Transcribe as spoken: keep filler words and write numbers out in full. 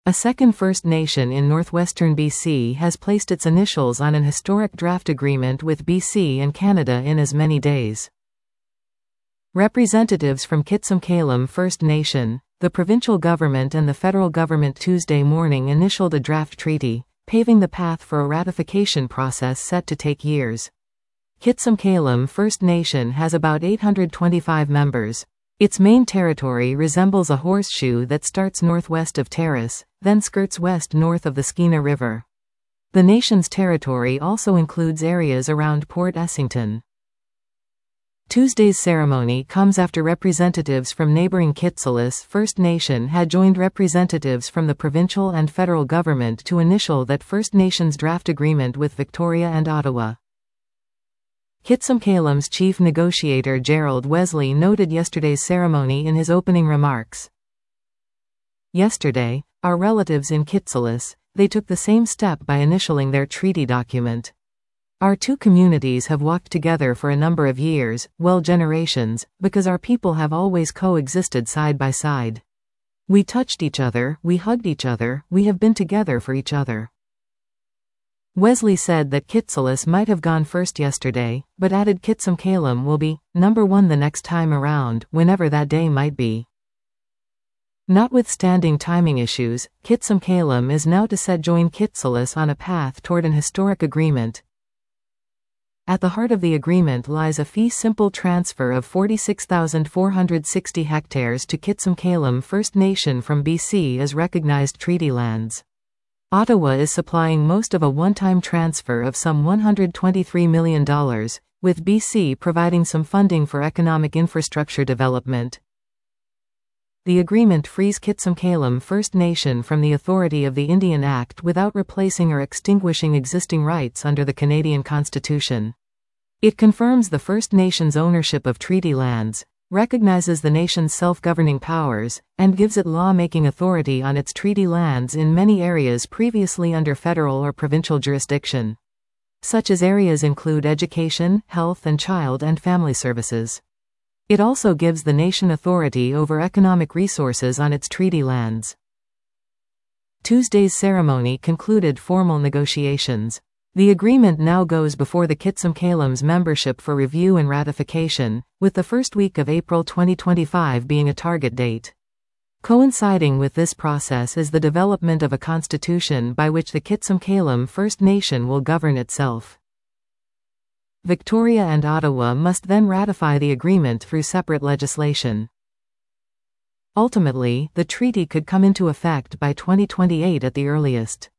A second First Nation in northwestern B C has placed its initials on an historic draft agreement with B C and Canada in as many days. Representatives from Kitsum-Kalem First Nation, the provincial government and the federal government Tuesday morning initialed a draft treaty, paving the path for a ratification process set to take years. Kitsum-Kalem First Nation has about eight hundred twenty-five members. Its main territory resembles a horseshoe that starts northwest of Terrace, then skirts west north of the Skeena River. The nation's territory also includes areas around Port Essington. Tuesday's ceremony comes after representatives from neighboring Kitsulus First Nation had joined representatives from the provincial and federal government to initial that First Nations draft agreement with Victoria and Ottawa. Kitsum-Kalem's chief negotiator Gerald Wesley noted yesterday's ceremony in his opening remarks. Yesterday, our relatives in Kitsulus, they took the same step by initialing their treaty document. Our two communities have walked together for a number of years, well generations, because our people have always coexisted side by side. We touched each other, we hugged each other, we have been together for each other. Wesley said that Kitsulus might have gone first yesterday, but added Kitsum-Kalem will be number one the next time around, whenever that day might be. Notwithstanding timing issues, Kitsum-Kalem is now to set join Kitsulus on a path toward an historic agreement. At the heart of the agreement lies a fee-simple transfer of forty-six thousand four hundred sixty hectares to Kitsum-Kalem First Nation from B C as recognized treaty lands. Ottawa is supplying most of a one-time transfer of some one hundred twenty-three million dollars, with B C providing some funding for economic infrastructure development. The agreement frees Kitsum-Kalem First Nation from the authority of the Indian Act without replacing or extinguishing existing rights under the Canadian Constitution. It confirms the First Nations' ownership of treaty lands, recognizes the nation's self-governing powers, and gives it law-making authority on its treaty lands in many areas previously under federal or provincial jurisdiction. Such as areas include education, health and child and family services. It also gives the nation authority over economic resources on its treaty lands. Tuesday's ceremony concluded formal negotiations. The agreement now goes before the Kitsum-Kalem's membership for review and ratification, with the first week of April twenty twenty-five being a target date. Coinciding with this process is the development of a constitution by which the Kitsum-Kalem First Nation will govern itself. Victoria and Ottawa must then ratify the agreement through separate legislation. Ultimately, the treaty could come into effect by twenty twenty-eight at the earliest.